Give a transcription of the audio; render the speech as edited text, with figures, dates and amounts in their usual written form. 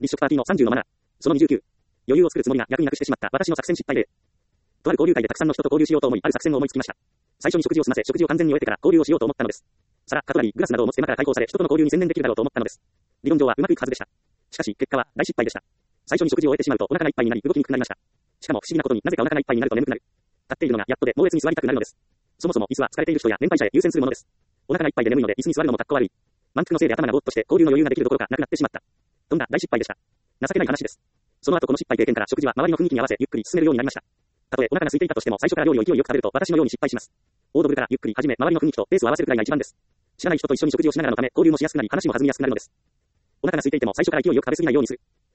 立食パーティーの30のマナー。その29。余裕を作るつもりが逆になくしてしまった私の作戦失敗例。とある交流会でたくさんの人と交流しようと思い、ある作戦を思いつきました。最初に食事を済ませ、食事を完全に終えてから交流をしようと思ったのです。皿、カトラリー、グラスなどを持つ手間から解放され、人との交流に専念できるだろうと思ったのです。理論上はうまくいくはずでした。しかし、結果は大失敗でした。最初に食事を終えてしまうとお腹がいっぱいになり、動きにくくなりました。しかも不思議なことになぜかお腹がいっぱいになると眠くなる。立っているのがやっとで猛烈に座りたくなるのです。そもそも椅子は疲れている人や年配者へ優先するものです。お腹がいっぱいで眠いので椅子に座るのもかっこ悪い。満腹のせいで頭がぼーっとして交流の余裕ができるどころかなくなってしまった。とんだ大失敗でした。情けない話です。その後この失敗経験から食事は周りの雰囲気に合わせゆっくり進めるようになりました。たとえお腹が空いていたとしても最初から料理を勢いよく食べると私のように失敗します。オードブルからゆっくり始め周りの雰囲気とペースを合わせるくらいが一番です。知らない人と一緒に食事をしながらのため交流もしやすくなり話も弾みやすくなるのです。お腹が空いていても最初から勢いよく食べ過ぎないようにする。